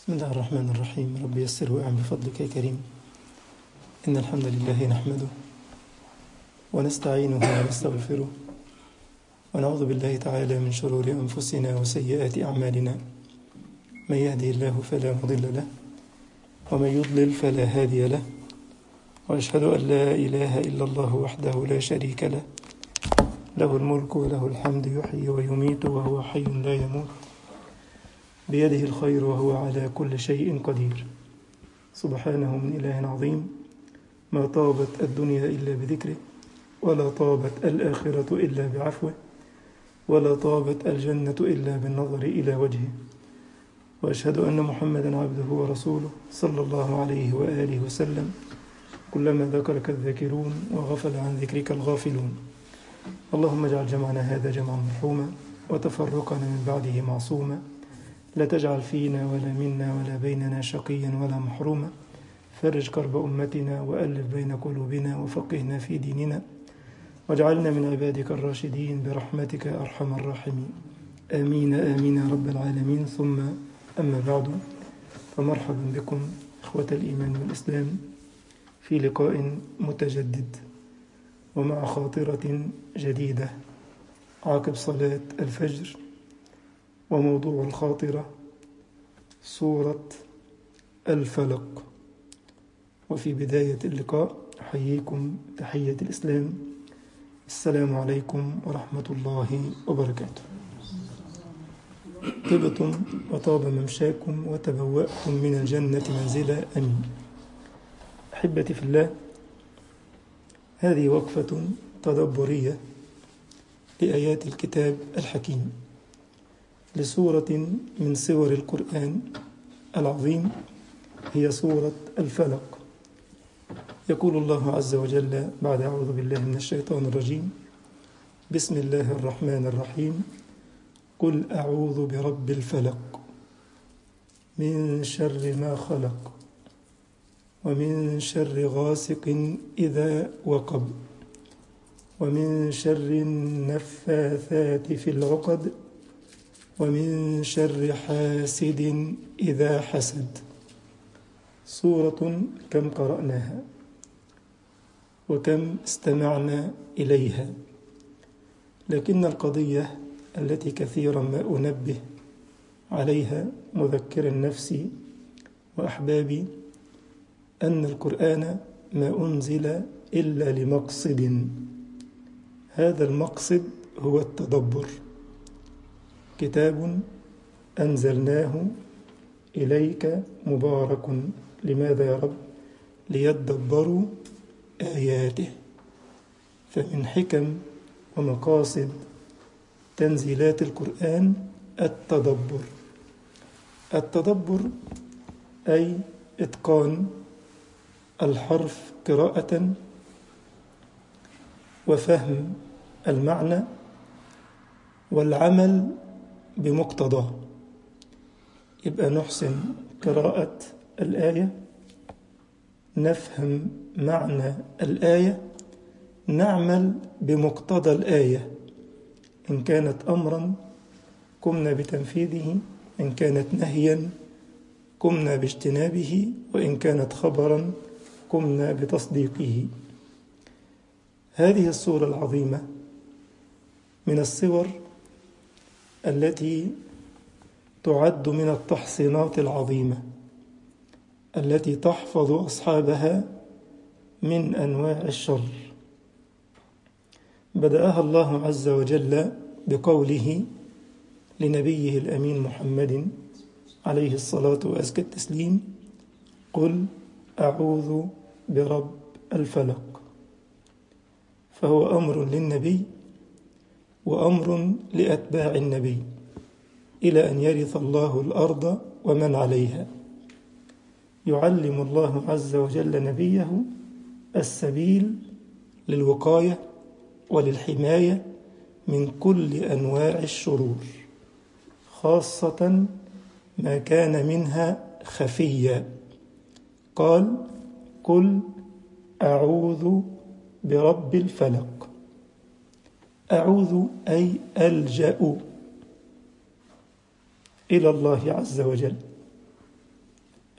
بسم الله الرحمن الرحيم. رب يسر وأعن بفضلك يا كريم. إن الحمد لله نحمده ونستعينه ونستغفره ونعوذ بالله تعالى من شرور أنفسنا وسيئات أعمالنا. من يهده الله فلا مضل له ومن يضلل فلا هادي له، وأشهد أن لا إله إلا الله وحده لا شريك له، له الملك وله الحمد، يحيي ويميت وهو حي لا يموت، بيده الخير وهو على كل شيء قدير. سبحانه من إله عظيم، ما طابت الدنيا إلا بذكره، ولا طابت الآخرة إلا بعفوه، ولا طابت الجنة إلا بالنظر إلى وجهه. وأشهد أن محمدا عبده ورسوله صلى الله عليه وآله وسلم. كلما ذكرك الذاكرون وغفل عن ذكرك الغافلون. اللهم اجعل جمعنا هذا جمعا مرحوما وتفرقنا من بعده معصوما، لا تجعل فينا ولا منا ولا بيننا شقيا ولا محروما. فرج كرب أمتنا وألف بين قلوبنا وفقهنا في ديننا، واجعلنا من عبادك الراشدين برحمتك أرحم الراحمين. آمين آمين يا رب العالمين. ثم أما بعد، فمرحبا بكم إخوة الإيمان والإسلام في لقاء متجدد ومع خاطرة جديدة عقب صلاة الفجر. وموضوع الخاطرة سورة الفلق. وفي بداية اللقاء أحييكم تحية الإسلام، السلام عليكم ورحمة الله وبركاته. طبتم وطاب ممشاكم وتبوأتم من الجنة منزلا، أمين. أحبتي في الله، هذه وقفة تدبرية لآيات الكتاب الحكيم لسورة من سور القرآن العظيم، هي سورة الفلق. يقول الله عز وجل بعد أعوذ بالله من الشيطان الرجيم: بسم الله الرحمن الرحيم. قل أعوذ برب الفلق من شر ما خلق ومن شر غاسق إذا وقب ومن شر النفاثات في العقد ومن شر حاسد إذا حسد. سورة كم قرأناها وكم استمعنا إليها، لكن القضية التي كثيرا ما أنبه عليها مذكرا نفسي وأحبابي أن القرآن ما أنزل إلا لمقصد. هذا المقصد هو التدبر. كتاب أنزلناه إليك مبارك. لماذا يا رب؟ ليدبروا آياته. فمن حكم ومقاصد تنزيلات القرآن التدبر. التدبر أي إتقان الحرف قراءة وفهم المعنى والعمل بمقتضاه. يبقى نحسن قراءة الآية، نفهم معنى الآية، نعمل بمقتضى الآية. إن كانت أمرا قمنا بتنفيذه، إن كانت نهيا قمنا باجتنابه، وإن كانت خبرا قمنا بتصديقه. هذه السورة العظيمة من السور التي تعد من التحصينات العظيمة التي تحفظ أصحابها من أنواع الشر. بدأها الله عز وجل بقوله لنبيه الأمين محمد عليه الصلاة وأزكى التسليم: قل أعوذ برب الفلق. فهو أمر للنبي وأمر لأتباع النبي إلى أن يرث الله الأرض ومن عليها. يعلم الله عز وجل نبيه السبيل للوقاية وللحماية من كل أنواع الشرور، خاصة ما كان منها خفيا. قال: قل أعوذ برب الفلق. أعوذ أي ألجأ إلى الله عز وجل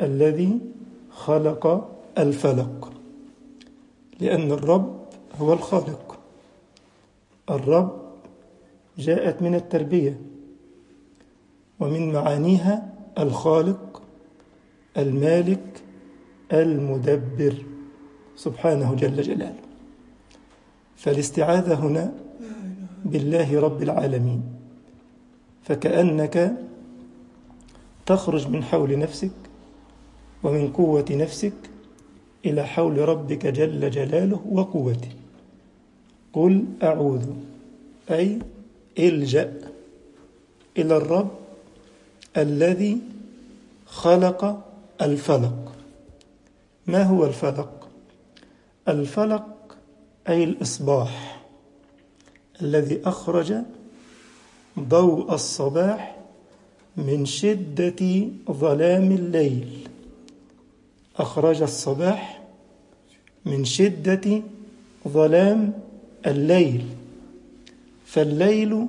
الذي خلق الفلق، لأن الرب هو الخالق. الرب جاءت من التربية، ومن معانيها الخالق المالك المدبر سبحانه جل جلاله. فالاستعاذة هنا بالله رب العالمين، فكأنك تخرج من حول نفسك ومن قوة نفسك إلى حول ربك جل جلاله وقوته. قل أعوذ، أي الجأ إلى الرب الذي خلق الفلق. ما هو الفلق؟ الفلق أي الإصباح الذي أخرج ضوء الصباح من شدة ظلام الليل. أخرج الصباح من شدة ظلام الليل، فالليل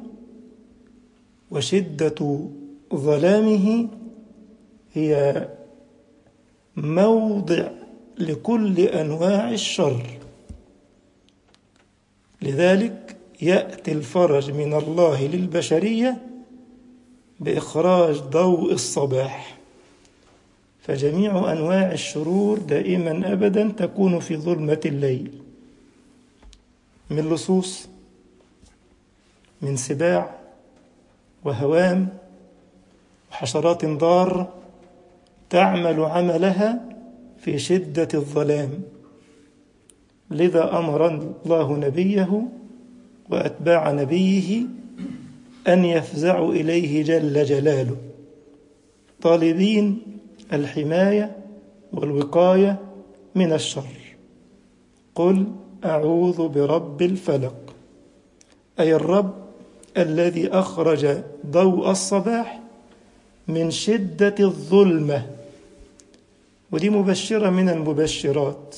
وشدة ظلامه هي موضع لكل أنواع الشر. لذلك يأتي الفرج من الله للبشرية بإخراج ضوء الصباح، فجميع أنواع الشرور دائما أبدا تكون في ظلمة الليل، من لصوص، من سباع وهوام وحشرات ضارة تعمل عملها في شدة الظلام. لذا أمر الله نبيه وأتباع نبيه أن يفزعوا إليه جل جلاله طالبين الحماية والوقاية من الشر. قل أعوذ برب الفلق، أي الرب الذي أخرج ضوء الصباح من شدة الظلمة. ودي مبشرة من المبشرات.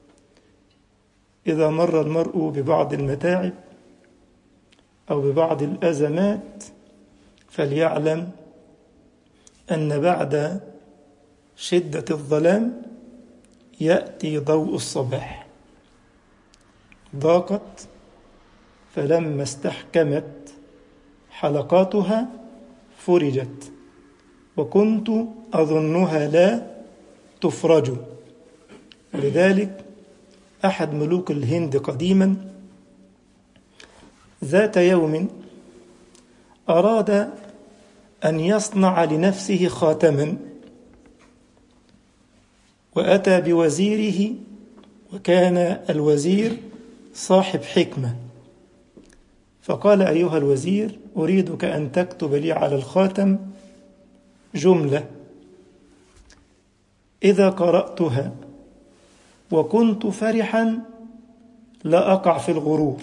إذا مر المرء ببعض المتاعب أو ببعض الأزمات فليعلم أن بعد شدة الظلام يأتي ضوء الصباح. ضاقت فلما استحكمت حلقاتها فرجت، وكنت أظنها لا تفرج. ولذلك أحد ملوك الهند قديما ذات يوم أراد أن يصنع لنفسه خاتما، وأتى بوزيره، وكان الوزير صاحب حكمة، فقال: أيها الوزير، أريدك أن تكتب لي على الخاتم جملة إذا قرأتها وكنت فرحا لا أقع في الغرور،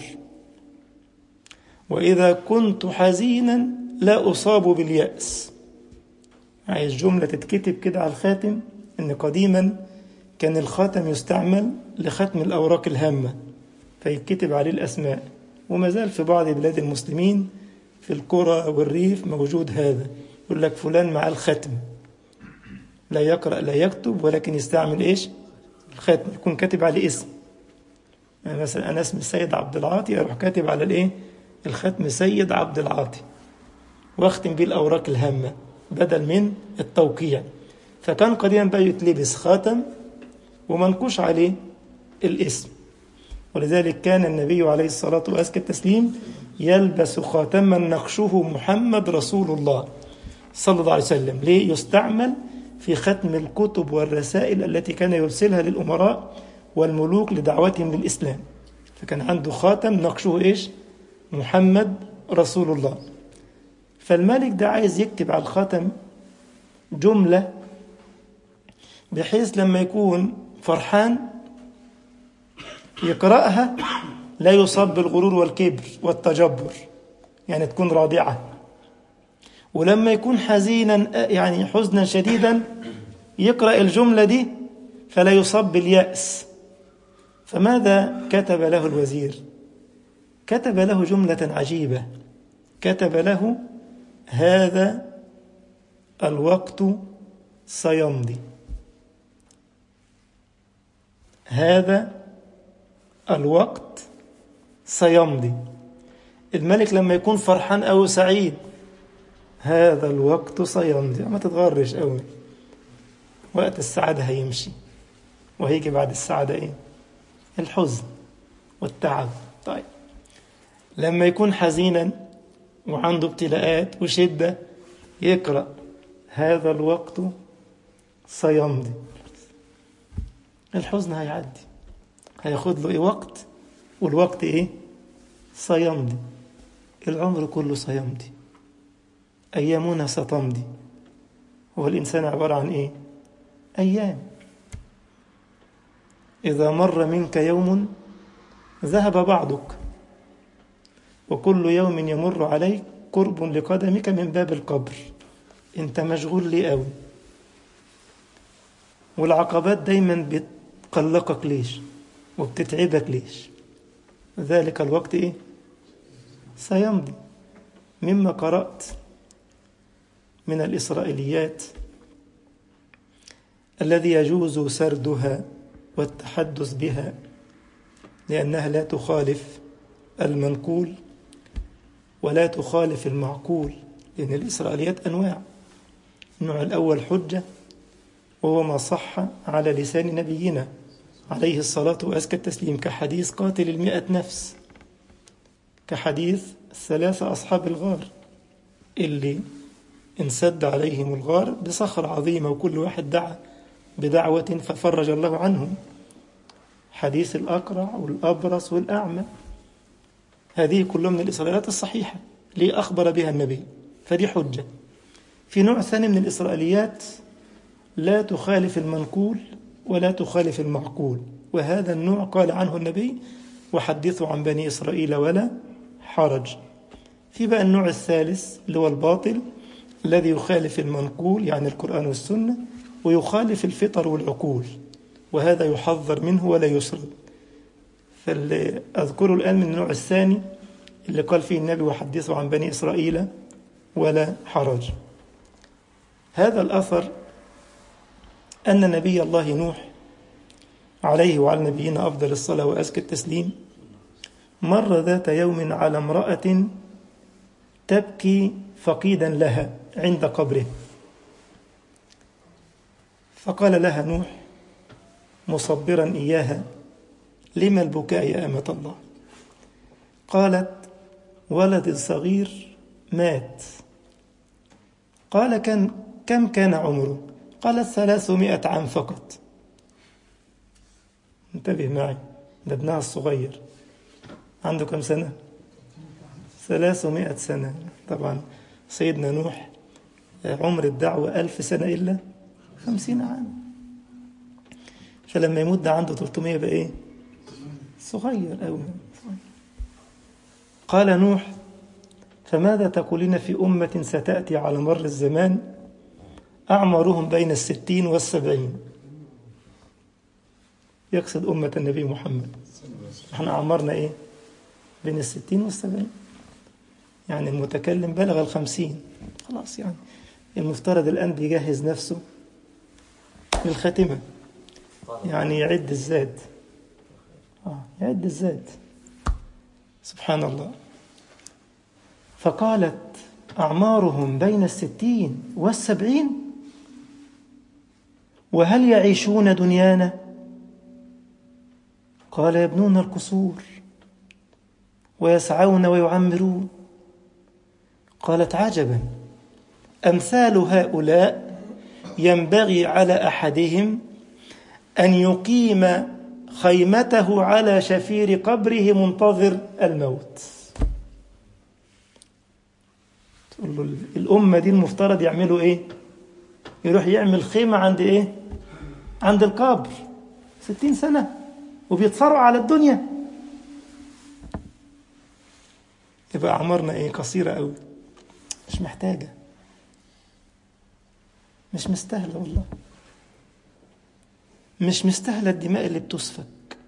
وإذا كنت حزينا لا أصاب باليأس. عايز جملة تتكتب كده على الخاتم. إن قديما كان الخاتم يستعمل لختم الأوراق الهامة، فيتكتب عليه الأسماء، وما زال في بعض بلاد المسلمين في القرى والريف موجود هذا. يقول لك فلان مع الختم، لا يقرأ لا يكتب، ولكن يستعمل إيش؟ الختم، يكون كاتب عليه اسم. يعني مثلا أنا اسمي السيد عبد العاطي، أروح كاتب على الإيه؟ الختم سيد عبد العاطي، واختم بيه الأوراق الهامة بدل من التوقيع. فكان قديما بقى يتلبس خاتم ومنقوش عليه الاسم. ولذلك كان النبي عليه الصلاة وأزكى التسليم يلبس خاتما نقشه محمد رسول الله صلى الله عليه وسلم. ليه؟ يستعمل في ختم الكتب والرسائل التي كان يرسلها للأمراء والملوك لدعوتهم للإسلام. فكان عنده خاتم نقشه إيش؟ محمد رسول الله. فالملك ده عايز يكتب على الخاتم جملة بحيث لما يكون فرحان يقرأها لا يصاب بالغرور والكبر والتجبر، يعني تكون رادعة. ولما يكون حزينا، يعني حزنا شديدا، يقرأ الجملة دي فلا يصاب باليأس. فماذا كتب له الوزير؟ كتب له جملة عجيبة. كتب له: هذا الوقت سيمضي. هذا الوقت سيمضي. الملك لما يكون فرحان أو سعيد، هذا الوقت سيمضي. ما تتغرش قوي، وقت السعادة هيمشي، وهيجي بعد السعادة إيه؟ الحزن والتعب. طيب لما يكون حزينا وعنده ابتلاءات وشدة، يقرأ هذا الوقت سيمضي. الحزن هيعدي، هياخد له إيه؟ وقت، والوقت إيه؟ سيمضي. العمر كله سيمضي، أيامنا ستمضي. هو الإنسان عبارة عن إيه؟ أيام. إذا مر منك يوم ذهب بعضك، وكل يوم يمر عليك قرب لقدمك من باب القبر. أنت مشغول ليه قوي؟ والعقبات دايما بتقلقك ليش وبتتعبك ليش؟ ذلك الوقت إيه؟ سيمضي. مما قرأت من الإسرائيليات الذي يجوز سردها والتحدث بها لأنها لا تخالف المنقول ولا تخالف المعقول، لأن الإسرائيليات أنواع. النوع الأول حجة، وهو ما صح على لسان نبينا عليه الصلاة وأزكى التسليم، كحديث قاتل 100 نفس، كحديث 3 أصحاب الغار اللي انسد عليهم الغار بصخرة عظيمة، وكل واحد دعا بدعوة ففرج الله عنهم. حديث الأقرع والأبرص والأعمى، هذه كلها من الإسرائيليات الصحيحة ليه أخبر بها النبي، فدي حجة. في نوع ثاني من الإسرائيليات لا تخالف المنقول ولا تخالف المعقول، وهذا النوع قال عنه النبي: وحدثوا عن بني إسرائيل ولا حرج. في بقى النوع الثالث اللي هو الباطل، الذي يخالف المنقول يعني القرآن والسنة، ويخالف الفطر والعقول، وهذا يحذر منه ولا يسرد. فاللي أذكره الآن من النوع الثاني اللي قال فيه النبي: وحدثوا عن بني إسرائيل ولا حرج. هذا الأثر أن نبي الله نوح عليه وعلى نبينا أفضل الصلاة وأزكى التسليم مر ذات يوم على امرأة تبكي فقيدا لها عند قبره، فقال لها نوح مصبرا إياها: لما البكاء يا أمة الله؟ قالت: ولد صغير مات. قال: كم كان عمره؟ قالت: 300 عام فقط. انتبه معي، ده ابنها الصغير عنده كم سنة؟ 300 سنة. طبعا سيدنا نوح عمر الدعوة 1000 سنة إلا 50 عام، فلما يموت ده عنده 300 بقى إيه؟ صغير أوي. قال نوح: فماذا تقولين في أمة ستأتي على مر الزمان أعمارهم بين 60 و70؟ يقصد أمة النبي محمد. احنا أعمارنا إيه؟ بين 60 و70، يعني المتكلم بلغ 50 خلاص، يعني المفترض الآن بيجهز نفسه للخاتمة، يعني يعد الزاد. يعد الزاد، سبحان الله. فقالت: أعمارهم بين 60 و70، وهل يعيشون دنيانا؟ قال: يبنون القصور ويسعون ويعمرون. قالت: عجبا، أمثال هؤلاء ينبغي على أحدهم أن يقيم خيمته على شفير قبره منتظر الموت. تقول له الأمة دي المفترض يعملوا إيه؟ يروح يعمل خيمة عند إيه؟ عند القبر. 60 سنة وبيتصارعوا على الدنيا. يبقى أعمارنا إيه؟ قصيرة أوي، مش محتاجة، مش مستاهلة والله، مش مستاهلة الدماء اللي بتسفك،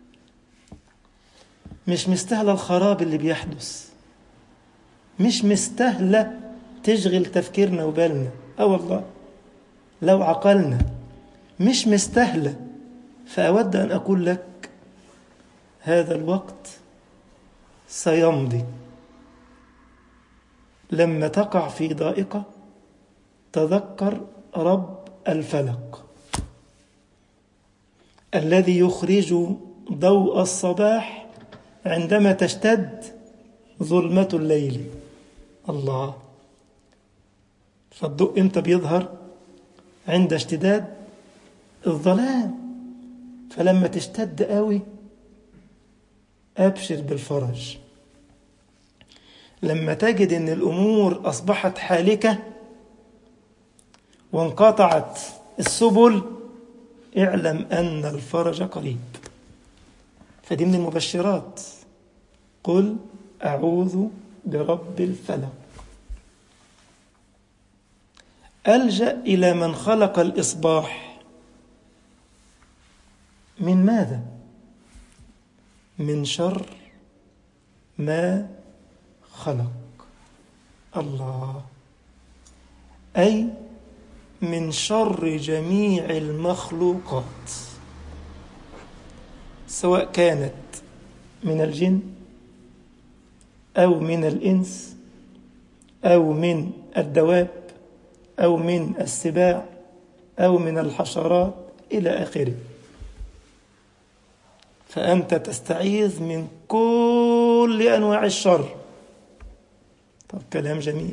مش مستاهلة الخراب اللي بيحدث، مش مستاهلة تشغل تفكيرنا وبالنا. والله لو عقلنا مش مستاهلة فأود أن أقول لك هذا الوقت سيمضي. لما تقع في ضائقة تذكر رب الفلق الذي يخرج ضوء الصباح عندما تشتد ظلمة الليل. الله، فالضوء امتى بيظهر؟ عند اشتداد الظلام. فلما تشتد قوي أبشر بالفرج. لما تجد أن الأمور أصبحت حالكة وانقطعت السبل اعلم أن الفرج قريب. فدي من المبشرات. قل أعوذ برب الفلق. ألجأ إلى من خلق الإصباح من ماذا؟ من شر ما خلق. الله، أي من شر جميع المخلوقات، سواء كانت من الجن أو من الإنس أو من الدواب أو من السباع أو من الحشرات إلى آخره. فأنت تستعيذ من كل أنواع الشر. طب كلام جميل.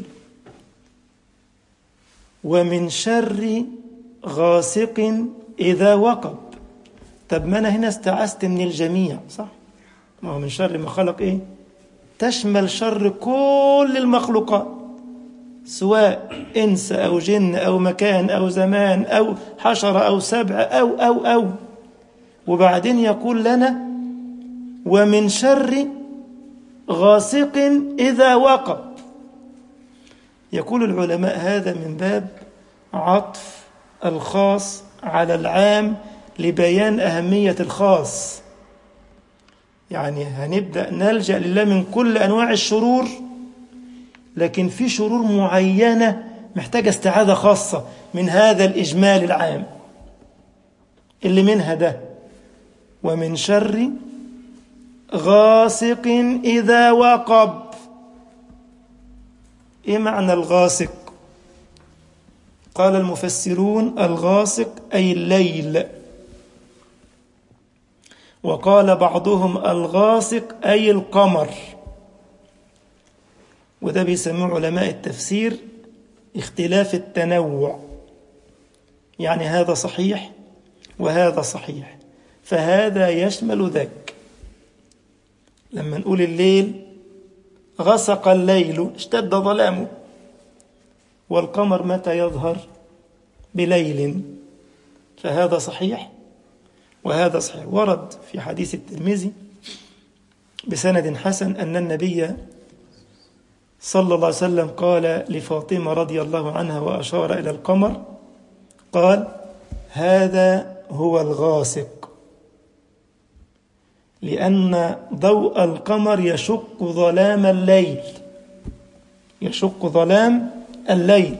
ومن شر غاسق إذا وقب. طب ما أنا هنا استعذت من الجميع، صح؟ ما هو من شر ما خلق إيه؟ تشمل شر كل المخلوقات، سواء إنس أو جن أو مكان أو زمان أو حشرة أو سبع أو وبعدين يقول لنا ومن شر غاسق إذا وقب. يقول العلماء هذا من باب عطف الخاص على العام لبيان أهمية الخاص. يعني هنبدأ نلجأ لله من كل أنواع الشرور، لكن في شرور معينة محتاجة استعاذة خاصة من هذا الإجمال العام اللي منها ده ومن شر غاسق إذا وقب. إيه معنى الغاسق؟ قال المفسرون الغاسق أي الليل، وقال بعضهم الغاسق أي القمر، وده بيسموه علماء التفسير اختلاف التنوع، يعني هذا صحيح وهذا صحيح، فهذا يشمل ذاك. لما نقول الليل غسق الليل اشتد ظلامه، والقمر متى يظهر؟ بليل، فهذا صحيح وهذا صحيح. ورد في حديث الترمذي بسند حسن أن النبي صلى الله عليه وسلم قال لفاطمة رضي الله عنها وأشار إلى القمر، قال هذا هو الغاسق، لأن ضوء القمر يشق ظلام الليل، يشق ظلام الليل.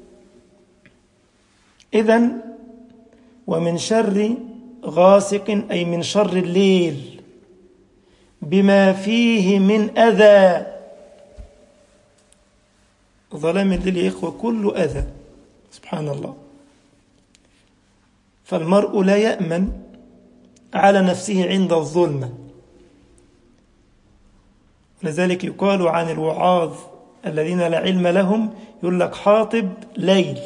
إذن ومن شر غاسق أي من شر الليل بما فيه من أذى. ظلام الليل يا إخوة كله أذى، سبحان الله. فالمرء لا يأمن على نفسه عند الظلمة. لذلك يقال عن الوعاظ الذين لا علم لهم، يقول لك حاطب ليل.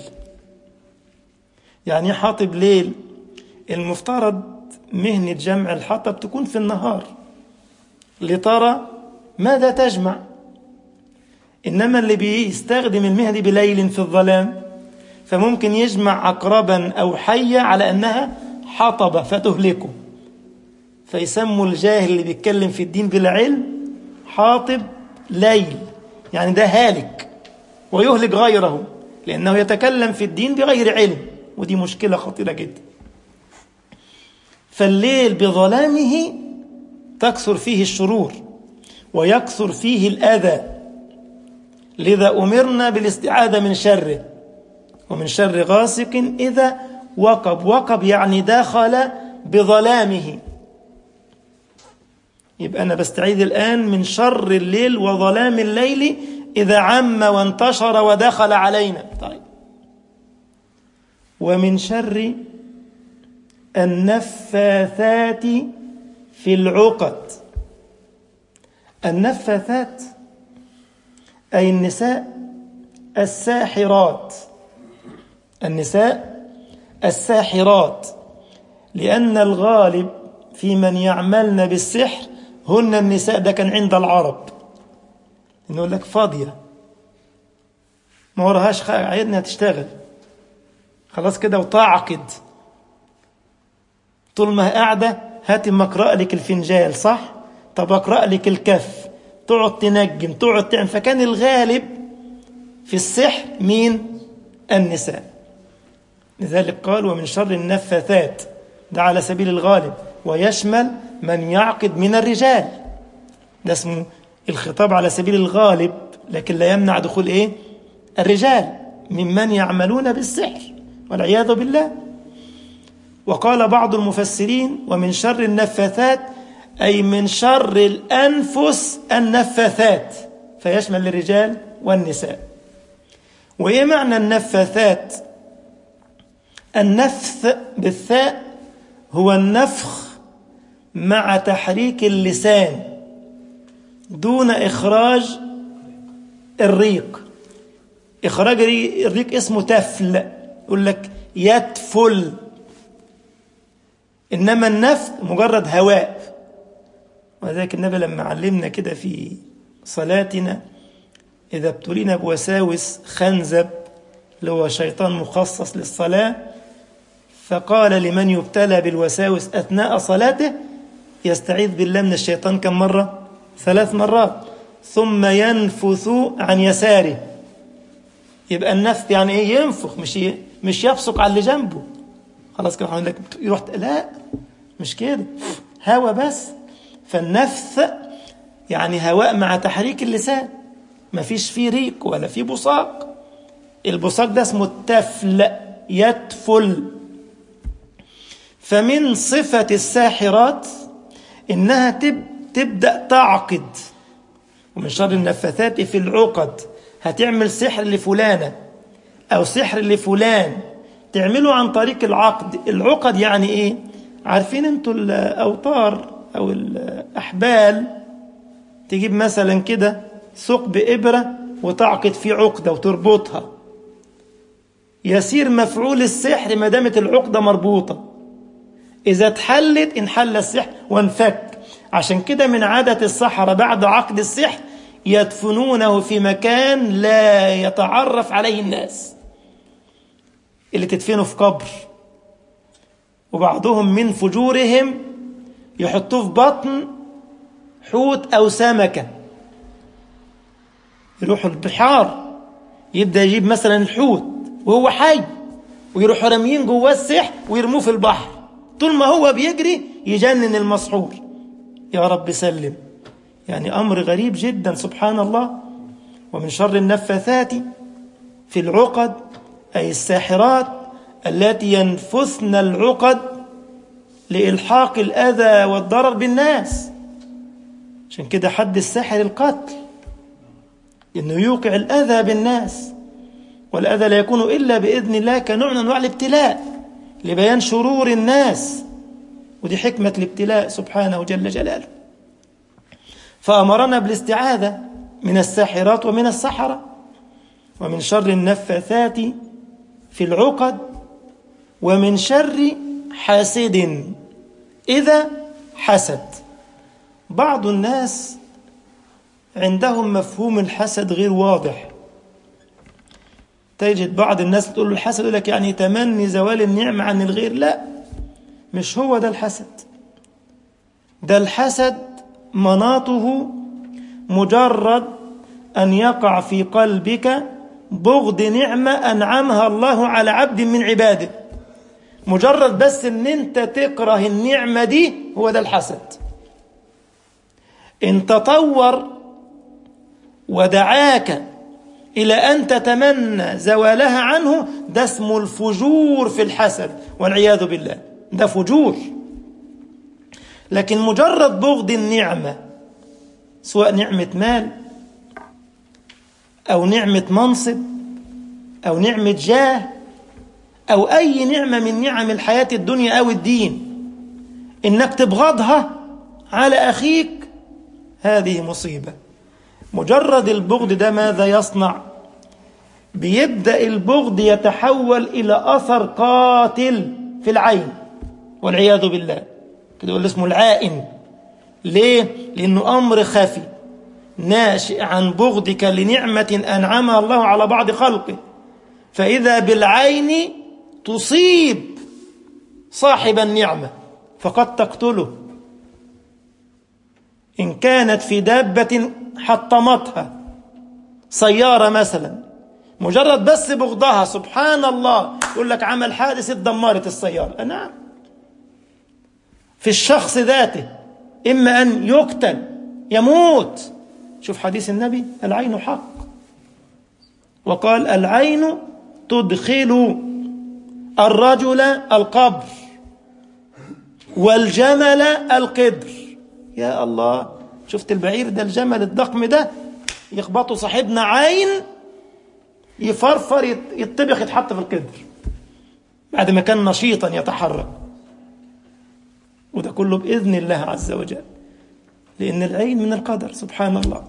يعني حاطب ليل؟ المفترض مهنة جمع الحطب تكون في النهار لترى ماذا تجمع، إنما اللي بيستخدم المهنة دي بليل في الظلام فممكن يجمع عقربا أو حية على أنها حطبة فتهلكه، فيسموا الجاهل اللي بيتكلم في الدين بلا علم حاطب ليل، يعني ده هالك ويهلك غيره لأنه يتكلم في الدين بغير علم، ودي مشكلة خطيرة جدا. فالليل بظلامه تكثر فيه الشرور ويكثر فيه الأذى، لذا أمرنا بالاستعاذة من شره. ومن شر غاسق إذا وقب. وقب يعني دخل بظلامه. يبقى أنا بستعيذ الآن من شر الليل وظلام الليل إذا عم وانتشر ودخل علينا. طيب، ومن شر النفاثات في العقد. النفاثات أي النساء الساحرات، النساء الساحرات، لأن الغالب في من يعملن بالسحر هن النساء. ده كان عند العرب، إنه يقول لك فاضية ما وراهاش عيدنا تشتغل خلاص كده وتعقد، طول ما هي قاعدة هاتي ما اقرأ لك الفنجال، صح؟ طب اقرأ لك الكف، تقعد تنجم، تقعد تعمل. فكان الغالب في السحر مين؟ النساء. لذلك قال ومن شر النفاثات، ده على سبيل الغالب، ويشمل من يعقد من الرجال، ده اسمه الخطاب على سبيل الغالب، لكن لا يمنع دخول ايه؟ الرجال ممن يعملون بالسحر والعياذ بالله. وقال بعض المفسرين ومن شر النفاثات أي من شر الأنفس النفاثات، فيشمل الرجال والنساء. وإيه معنى النفاثات؟ النفث بالثاء هو النفخ مع تحريك اللسان دون إخراج الريق. إخراج الريق اسمه تفل، يقول لك يتفل، إنما النفث مجرد هواء. وذلك النبي لما علمنا كده في صلاتنا إذا ابتلينا بوساوس خنزب اللي هو شيطان مخصص للصلاة، فقال لمن يبتلى بالوساوس أثناء صلاته يستعيذ بالله من الشيطان كم مرة؟ 3 مرات، ثم ينفث عن يساره. يبقى النفث يعني ايه؟ ينفخ، مش يبصق على اللي جنبه خلاص كده هقول لك يروح، لا مش كده، هوا بس. فالنفث يعني هواء مع تحريك اللسان، ما فيش فيه ريق ولا فيه بصاق. البصاق ده اسمه التفل، يتفل. فمن صفة الساحرات إنها تبدأ تعقد. ومن شر النفاثات في العقد، هتعمل سحر لفلانة أو سحر لفلان تعمله عن طريق العقد. العقد يعني إيه؟ عارفين أنتوا الأوتار أو الأحبال، تجيب مثلا كده ثقب إبرة وتعقد فيه عقدة وتربطها، يسير مفعول السحر ما دامت العقدة مربوطة. إذا اتحلت انحل السحر وانفك. عشان كده من عادة السحرة بعد عقد السحر يدفنونه في مكان لا يتعرف عليه الناس، اللي تدفنه في قبر. وبعضهم من فجورهم يحطوه في بطن حوت أو سمكة، يروحوا البحار يبدأ يجيب مثلا الحوت وهو حي ويروحوا راميين جواه السحر ويرموه في البحر، طول ما هو بيجري يجنن المسحور. يا رب سلم. يعني أمر غريب جدا سبحان الله. ومن شر النفاثات في العقد أي الساحرات التي ينفثن العقد لإلحاق الأذى والضرر بالناس. عشان كده حد الساحر القتل، إنه يوقع الأذى بالناس، والأذى لا يكون إلا بإذن الله كنوع من أنواع الابتلاء لبيان شرور الناس، ودي حكمة الابتلاء سبحانه جل جلاله. فأمرنا بالاستعاذة من الساحرات ومن السحرة. ومن شر النفاثات في العقد. ومن شر حاسد إذا حسد. بعض الناس عندهم مفهوم الحسد غير واضح. تجد بعض الناس تقول له الحسد، يقول لك يعني تمني زوال النعمة عن الغير. لا، مش هو ده الحسد. ده الحسد مناطه مجرد أن يقع في قلبك بغض نعمة أنعمها الله على عبد من عباده. مجرد بس أن أنت تكره النعمة دي، هو ده الحسد. إن تطور ودعاك إلى أن تتمنى زوالها عنه، ده اسمه الفجور في الحسد والعياذ بالله. ده فجور لكن مجرد بغض النعمة، سواء نعمة مال أو نعمة منصب أو نعمة جاه أو أي نعمة من نعم الحياة الدنيا أو الدين، إنك تبغضها على أخيك، هذه مصيبة. مجرد البغض ده ماذا يصنع؟ بيبدأ البغض يتحول إلى أثر قاتل في العين والعياذ بالله، كده يقول اسمه العائن. ليه؟ لأنه أمر خفي ناشئ عن بغضك لنعمة أنعمها الله على بعض خلقه، فإذا بالعين تصيب صاحب النعمة فقد تقتله. إن كانت في دابة حطمتها، سيارة مثلا، مجرد بس بغضها سبحان الله يقول لك عمل حادث اتدمرت السيارة. نعم، في الشخص ذاته إما أن يقتل يموت. شوف حديث النبي: العين حق، وقال: العين تدخل الرجل القبر والجمل القدر. يا الله، شفت البعير ده، الجمل الضخم ده، يخبطوا صاحبنا عين يفرفر يطبخ يتحط في القدر بعد ما كان نشيطا يتحرك، وده كله بإذن الله عز وجل، لأن العين من القدر سبحان الله.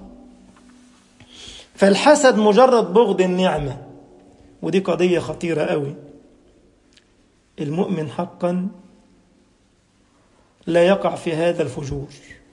فالحسد مجرد بغض النعمة، ودي قضية خطيرة قوي. المؤمن حقا لا يقع في هذا الفجور،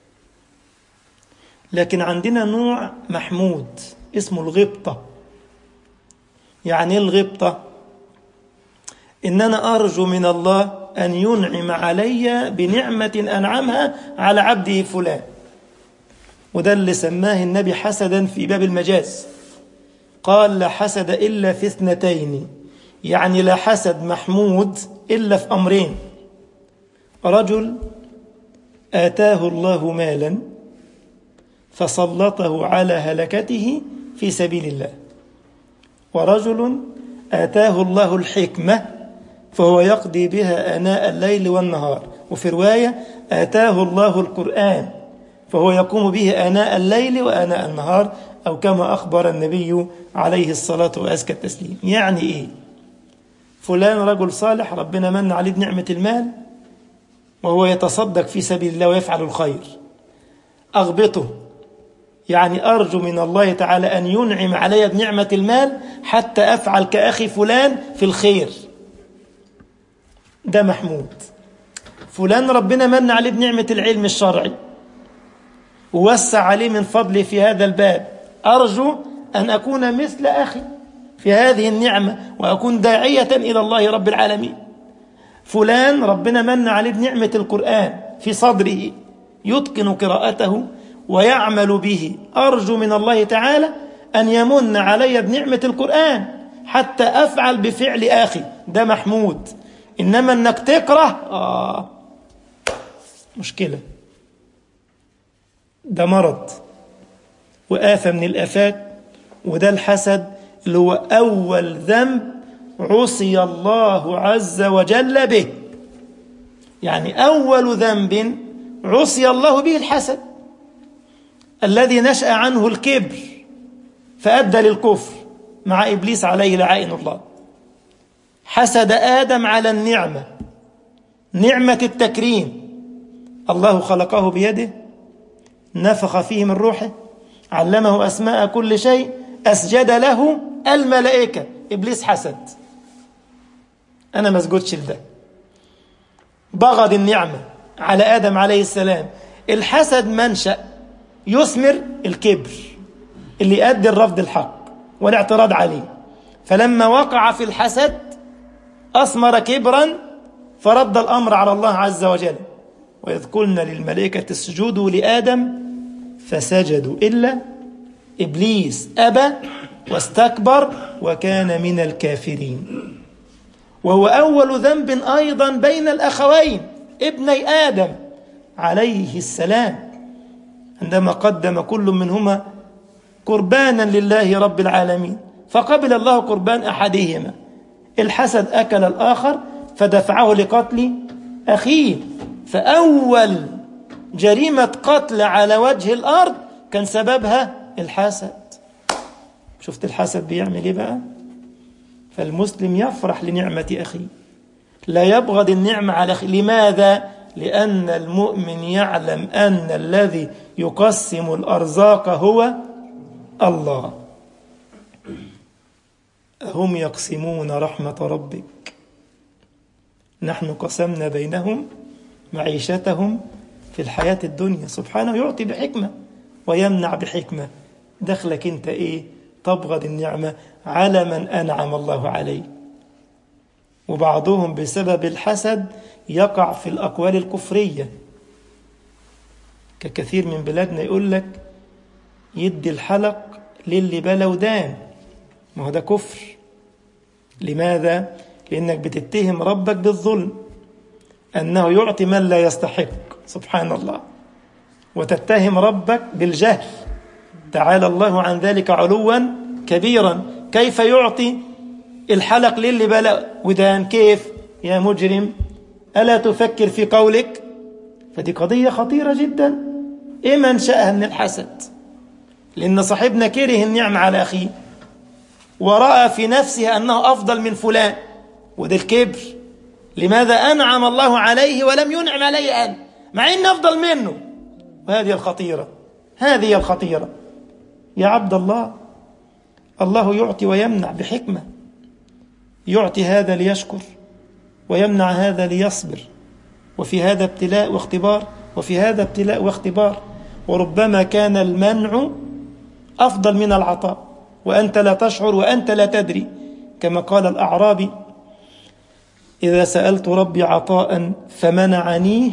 لكن عندنا نوع محمود اسمه الغبطة. يعني ايه الغبطة؟ إن أنا أرجو من الله أن ينعم علي بنعمة أنعمها على عبده فلان، وده اللي سماه النبي حسدا في باب المجاز. قال: لا حسد إلا في اثنتين، يعني لا حسد محمود إلا في أمرين: رجل آتاه الله مالا فسلطه على هلكته في سبيل الله، ورجل آتاه الله الحكمة فهو يقضي بها آناء الليل والنهار، وفي رواية: آتاه الله القرآن فهو يقوم به آناء الليل وآناء النهار، أو كما أخبر النبي عليه الصلاة وأزكى التسليم. يعني إيه؟ فلان رجل صالح ربنا من عليه بنعمة المال وهو يتصدق في سبيل الله ويفعل الخير، أغبطه، يعني أرجو من الله تعالى أن ينعم علي بنعمة المال حتى أفعل كأخي فلان في الخير، ده محمود. فلان ربنا من عليه بنعمة العلم الشرعي ووسع عليه من فضله في هذا الباب، أرجو أن أكون مثل أخي في هذه النعمة وأكون داعية إلى الله رب العالمين. فلان ربنا من عليه بنعمة القرآن في صدره يتقن قراءته ويعمل به، أرجو من الله تعالى أن يمن علي بنعمة القرآن حتى أفعل بفعل أخي، ده محمود. إنما أنك تكره مشكلة، ده مرض وآفة من الآفات، وده الحسد اللي هو أول ذنب عصي الله عز وجل به. يعني أول ذنب عصي الله به الحسد، الذي نشأ عنه الكبر فأدى للكفر مع إبليس عليه لعائن الله. حسد آدم على النعمة، نعمة التكريم، الله خلقه بيده، نفخ فيه من روحه، علمه أسماء كل شيء، أسجد له الملائكة. إبليس حسد، أنا ما اسجدش لده، بغض النعمة على آدم عليه السلام. الحسد منشأ يثمر الكبر اللي يؤدي الرفض الحق والاعتراض عليه، فلما وقع في الحسد أثمر كبرا فرد الأمر على الله عز وجل. وإذ قلنا للملائكة اسجدوا لآدم فسجدوا إلا إبليس أبى واستكبر وكان من الكافرين. وهو أول ذنب أيضا بين الأخوين ابني آدم عليه السلام، عندما قدم كل منهما قربانا لله رب العالمين فقبل الله قربان أحدهما، الحسد أكل الآخر فدفعه لقتل أخيه. فأول جريمة قتل على وجه الأرض كان سببها الحسد. شفت الحسد بيعمل ايه بقى؟ فالمسلم يفرح لنعمة أخيه، لا يبغض النعمة على أخيه. لماذا؟ لأن المؤمن يعلم أن الذي يقسم الأرزاق هو الله. هم يقسمون رحمة ربك نحن قسمنا بينهم معيشتهم في الحياة الدنيا. سبحانه يعطي بحكمة ويمنع بحكمة. دخلك انت ايه؟ تبغض النعمة على من أنعم الله عليه. وبعضهم بسبب الحسد يقع في الأقوال الكفرية، ككثير من بلادنا يقول لك يدي الحلق للي بلا ودان. ما هو ده كفر. لماذا؟ لأنك بتتهم ربك بالظلم، أنه يعطي من لا يستحق سبحان الله، وتتهم ربك بالجهل تعالى الله عن ذلك علوا كبيرا. كيف يعطي الحلق للي بلا ودان؟ كيف يا مجرم؟ ألا تفكر في قولك؟ فدي قضية خطيرة جدا. إيه منشأها؟ من الحسد، لأن صاحبنا كره النعمة على أخيه ورأى في نفسه أنه أفضل من فلان، وده الكبر. لماذا أنعم الله عليه ولم ينعم علي أنا مع إني أفضل منه؟ وهذه الخطيرة، هذه الخطيرة يا عبد الله. الله يعطي ويمنع بحكمة، يعطي هذا ليشكر ويمنع هذا ليصبر، وفي هذا ابتلاء واختبار وفي هذا ابتلاء واختبار. وربما كان المنع أفضل من العطاء وأنت لا تشعر وأنت لا تدري، كما قال الأعرابي: إذا سألت ربي عطاء فمنعنيه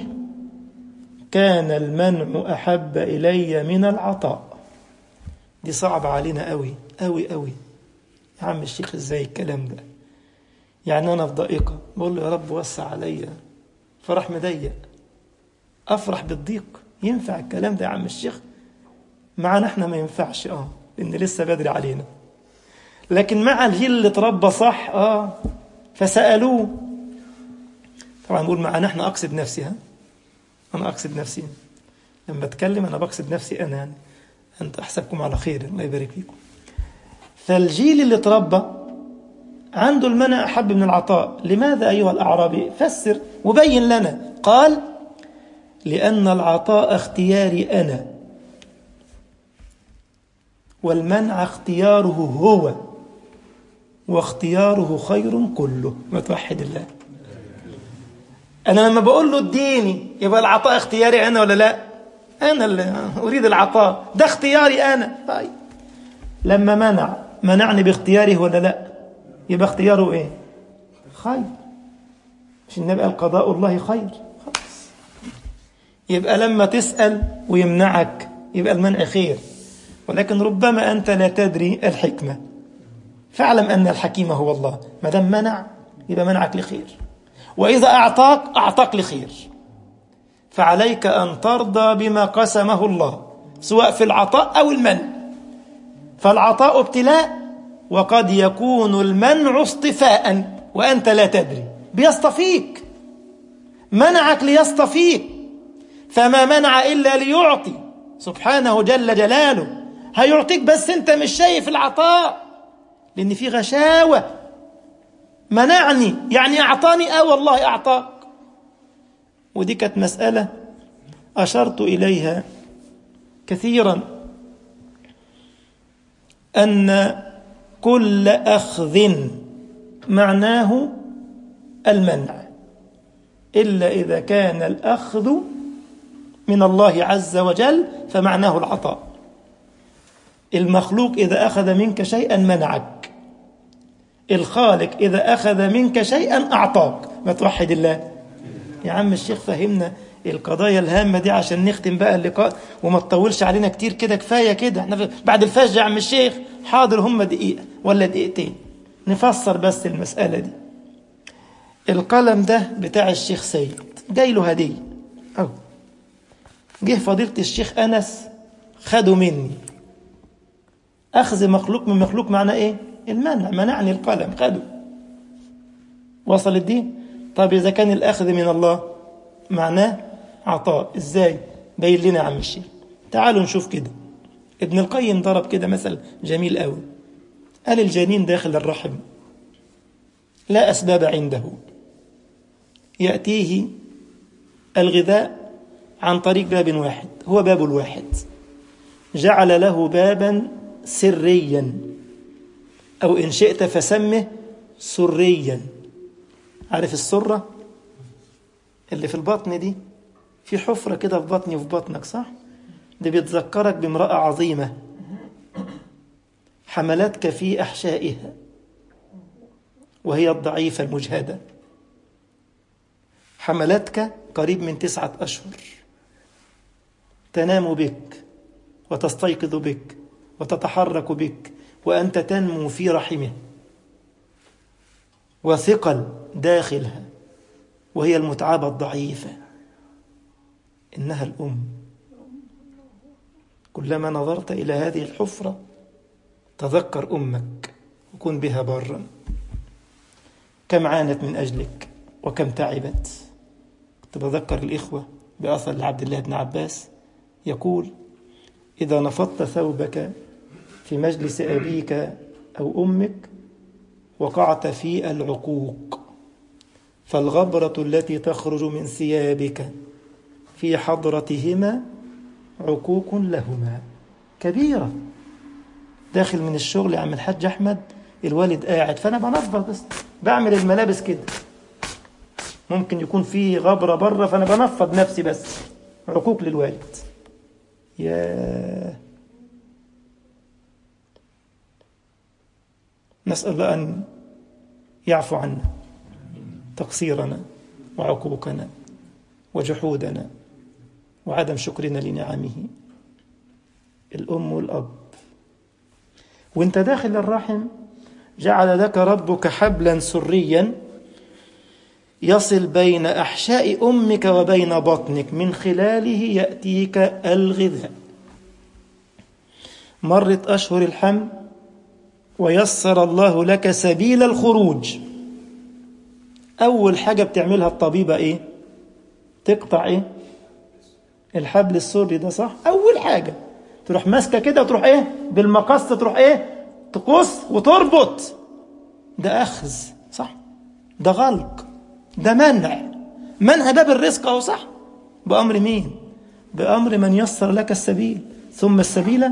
كان المنع أحب إلي من العطاء. دي صعب علينا قوي قوي قوي. يا عم الشيخ ازاي الكلام ده؟ يعني أنا في ضائقة بقول له يا رب وسع عليا، فرح مضيق، أفرح بالضيق؟ ينفع الكلام ده يا عم الشيخ؟ معنا احنا ما ينفعش، لأن لسه بدري علينا. لكن مع الجيل اللي اتربى صح فسألوه. طبعا نقول معنا احنا، أقصد نفسي، أنا أقصد نفسي لما بتكلم، أنا بقصد نفسي أنا، يعني أنت أحسبكم على خير، الله يبارك فيكم. فالجيل اللي اتربى عنده المنع أحب من العطاء. لماذا أيها الأعرابي؟ فسر وبين لنا. قال: لأن العطاء اختياري أنا، والمنع اختياره هو، واختياره خير كله. ما توحد الله. أنا لما بقول له اديني يبقى العطاء اختياري أنا ولا لا؟ أنا اللي أريد العطاء، ده اختياري أنا. طيب لما منعني باختياره ولا لا؟ يبقى اختياره إيه؟ خير. مش النبي قال قضاء الله خير؟ خلاص. يبقى لما تسأل ويمنعك يبقى المنع خير. ولكن ربما أنت لا تدري الحكمة، فاعلم أن الحكيم هو الله. ما دام منع يبقى منعك لخير، وإذا أعطاك لخير. فعليك أن ترضى بما قسمه الله، سواء في العطاء أو المنع. فالعطاء ابتلاء، وقد يكون المنع اصطفاء وأنت لا تدري. بيصطفيك، منعك ليصطفيك، فما منع إلا ليعطي سبحانه جل جلاله. هيعطيك بس أنت مش شايف العطاء، لأن في غشاوة. منعني يعني أعطاني، والله أعطاك. ودي كانت مسألة أشرت إليها كثيرا، أن كل أخذ معناه المنع، إلا إذا كان الأخذ من الله عز وجل فمعناه العطاء. المخلوق إذا أخذ منك شيئا منعك، الخالق إذا أخذ منك شيئا أعطاك. ما توحد الله. يا عم الشيخ فهمنا القضايا الهامة دي عشان نختم بقى اللقاء وما تطولش علينا كتير كده، كفاية كده. احنا بعد الفجر يا عم الشيخ. حاضر، هم دقيقة ولا دقيقتين نفسر بس المسألة دي. القلم ده بتاع الشيخ سيد جاي له هدية، جه فضيلة الشيخ أنس خده مني. أخذ مخلوق من مخلوق معناه إيه؟ المنع. منعني القلم، خده. وصل الدين؟ طب إذا كان الأخذ من الله معناه عطاء، إزاي؟ باين لنا يا عم الشيخ. تعالوا نشوف كده. ابن القيم ضرب كده مثل جميل قوي. قال الجنين داخل الرحم لا أسباب عنده، يأتيه الغذاء عن طريق باب واحد، هو باب الواحد، جعل له بابا سريا، أو إن شئت فسمه سريا. عارف السرة اللي في البطن دي؟ في حفرة كده في بطني وفي بطنك، صح؟ دي بتذكرك بامرأة عظيمة حملتك في أحشائها وهي الضعيفة المجهدة، حملتك قريب من 9 أشهر، تنام بك وتستيقظ بك وتتحرك بك وأنت تنمو في رحمه، وثقل داخلها وهي المتعبة الضعيفة، إنها الأم. كلما نظرت إلى هذه الحفرة تذكر أمك وكن بها برا، كم عانت من أجلك وكم تعبت. كنت بذكر الإخوة بأثر لعبد الله بن عباس يقول: إذا نفضت ثوبك في مجلس أبيك أو أمك وقعت في العقوق، فالغبرة التي تخرج من ثيابك في حضرتهما عقوق لهما كبيرة. داخل من الشغل يا عم الحاج أحمد، الوالد قاعد، فأنا بنفضل بس بعمل الملابس كده، ممكن يكون في غبرة بره فأنا بنفض نفسي بس، عقوق للوالد. نسأل الله أن يعفو عنا تقصيرنا وعقوقنا وجحودنا وعدم شكرنا لنعمه. الأم والأب. وانت داخل الرحم جعل لك ربك حبلا سريا يصل بين أحشاء أمك وبين بطنك، من خلاله يأتيك الغذاء. مرت أشهر الحمل ويسر الله لك سبيل الخروج. أول حاجة بتعملها الطبيبة إيه؟ تقطع إيه؟ الحبل السري ده، صح؟ أول حاجة تروح ماسكة كده وتروح إيه؟ بالمقص تروح إيه؟ تقص وتربط. ده أخذ، صح؟ ده غلق، ده منع باب الرزق، أو صح؟ بأمر مين؟ بأمر من يسر لك السبيل. ثم السبيل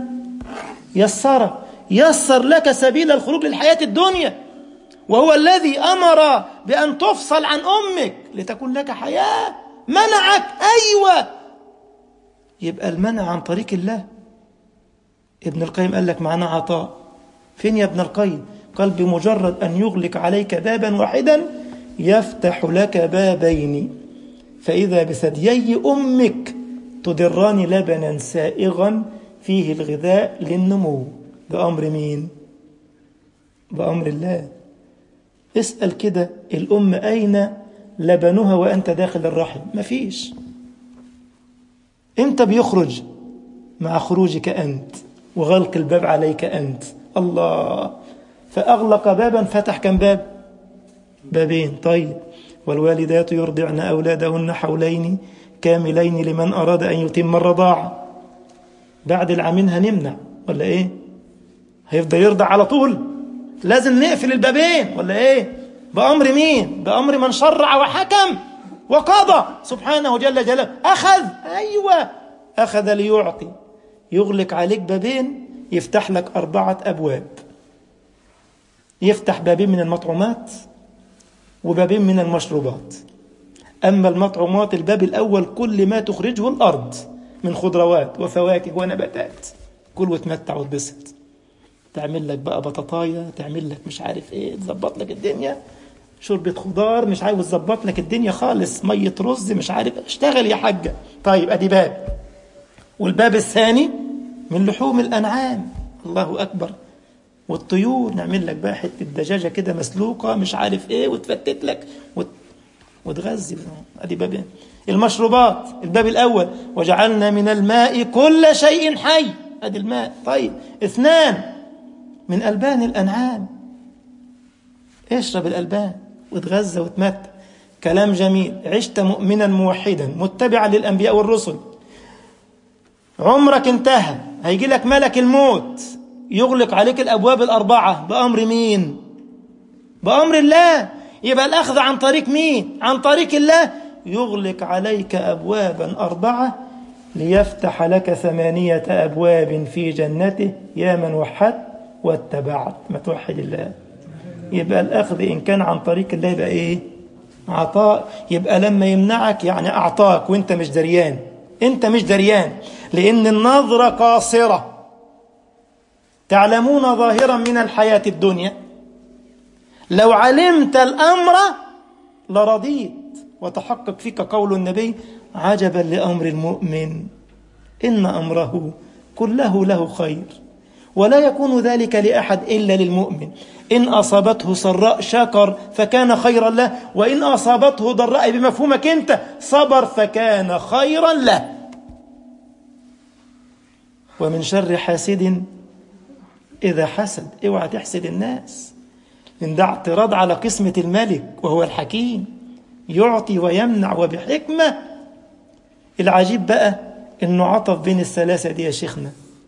يسر لك سبيل الخروج للحياة الدنيا، وهو الذي أمر بأن تفصل عن أمك لتكون لك حياة. منعك، أيوة، يبقى المنع عن طريق الله. ابن القيم قال لك معنى عطاء. فين يا ابن القيم؟ قال: بمجرد أن يغلق عليك بابا واحدا يفتح لك بابين، فإذا بثديي أمك تدران لبنا سائغا فيه الغذاء للنمو. بأمر مين؟ بأمر الله. اسأل كده الأم أين لبنها وأنت داخل الرحم؟ مفيش. إمتى بيخرج؟ مع خروجك أنت وغلق الباب عليك أنت. الله. فأغلق بابا فتح كم باب؟ بابين. طيب. والوالدات يرضعن أولادهن حولين كاملين لمن أراد أن يتم الرضاعة. بعد العامين هنمنع ولا إيه؟ هيفضل يرضع على طول؟ لازم نقفل البابين ولا إيه؟ بأمر مين؟ بأمر من شرع وحكم وقضى سبحانه جل جلاله. أخذ، أيوة، أخذ ليعطي. يغلق عليك بابين يفتح لك 4 أبواب. يفتح بابين من المطعومات وبابين من المشروبات. أما المطعومات الباب الأول كل ما تخرجه الأرض من خضروات وفواكه ونباتات، كل وتمتع وتبسط. تعمل لك بقى بطاطايا، تعمل لك مش عارف ايه، تظبط لك الدنيا، شوربة خضار، مش عاوز تظبط لك الدنيا خالص، مية رز، مش عارف، اشتغل يا حاجة. طيب ادي باب. والباب الثاني من لحوم الأنعام. الله أكبر. والطيور، نعمل لك بقى حتة دجاجة كده مسلوقة مش عارف ايه وتفتت لك وتغذي. ادي بابين. المشروبات الباب الأول: وجعلنا من الماء كل شيء حي. ادي الماء. طيب. 2 من ألبان الأنعام. اشرب الألبان وتغذى وتمتع. كلام جميل. عشت مؤمنا موحدا متبعا للأنبياء والرسل عمرك انتهى، هيجي لك ملك الموت يغلق عليك الأبواب الأربعة بأمر مين؟ بأمر الله. يبقى الأخذ عن طريق مين؟ عن طريق الله. يغلق عليك أبوابا 4 ليفتح لك 8 أبواب في جنته يا من وحدت واتبعت. ما توحد الله. يبقى الأخذ إن كان عن طريق الله يبقى إيه؟ عطاء. يبقى لما يمنعك يعني أعطاك وإنت مش دريان. أنت مش دريان، لأن النظرة قاصرة. تعلمون ظاهرا من الحياة الدنيا، لو علمت الأمر لرضيت. وتحقق فيك قول النبي: عجبا لأمر المؤمن إن أمره كله له خير، ولا يكون ذلك لأحد إلا للمؤمن. إن أصابته سراء شكر فكان خيرا له، وإن أصابته ضراء بمفهومك أنت صبر فكان خيرا له. ومن شر حاسد إذا حسد. اوعى تحسد الناس، إن ده اعتراض على قسمة الملك وهو الحكيم، يعطي ويمنع وبحكمة. العجيب بقى إنه عطف بين الثلاثة دي يا شيخنا.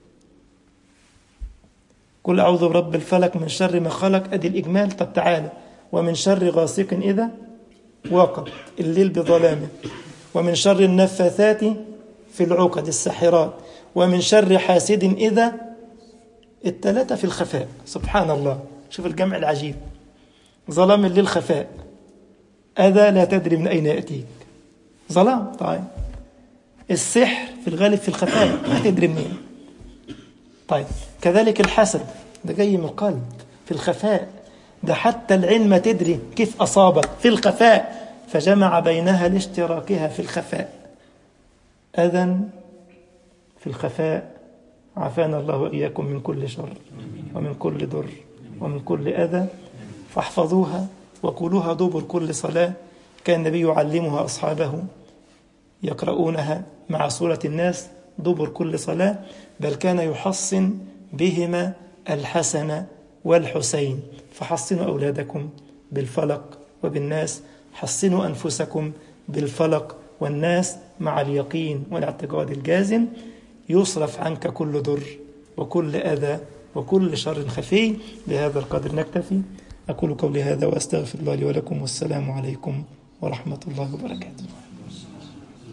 قل أعوذ برب الفلك من شر ما خلق، أدي الإجمال. طب تعالى: ومن شر غاسق إذا وقب، الليل بظلامه، ومن شر النفاثات في العقد الساحرات، ومن شر حاسد إذا. الثلاثة في الخفاء. سبحان الله، شوف الجمع العجيب. ظلام الليل خفاء، أذى لا تدري من أين يأتيك. ظلام. طيب السحر في الغالب في الخفاء، ما تدري منين. طيب كذلك الحسد، ده جاي من القلب في الخفاء، ده حتى العين ما تدري كيف أصابك في الخفاء، فجمع بينها لاشتراكها في الخفاء. أذى في الخفاء، عافانا الله وإياكم من كل شر ومن كل ضر ومن كل أذى. فاحفظوها وقولوها دبر كل صلاة. كان النبي يعلمها أصحابه يقرؤونها مع سورة الناس دبر كل صلاة، بل كان يحصن بهما الحسن والحسين. فحصنوا أولادكم بالفلق وبالناس، حصنوا أنفسكم بالفلق والناس، مع اليقين والاعتقاد الجازم يصرف عنك كل ضر وكل أذى وكل شر خفي. بهذا القدر نكتفي. أقول قولي هذا وأستغفر الله لي ولكم، والسلام عليكم ورحمة الله وبركاته.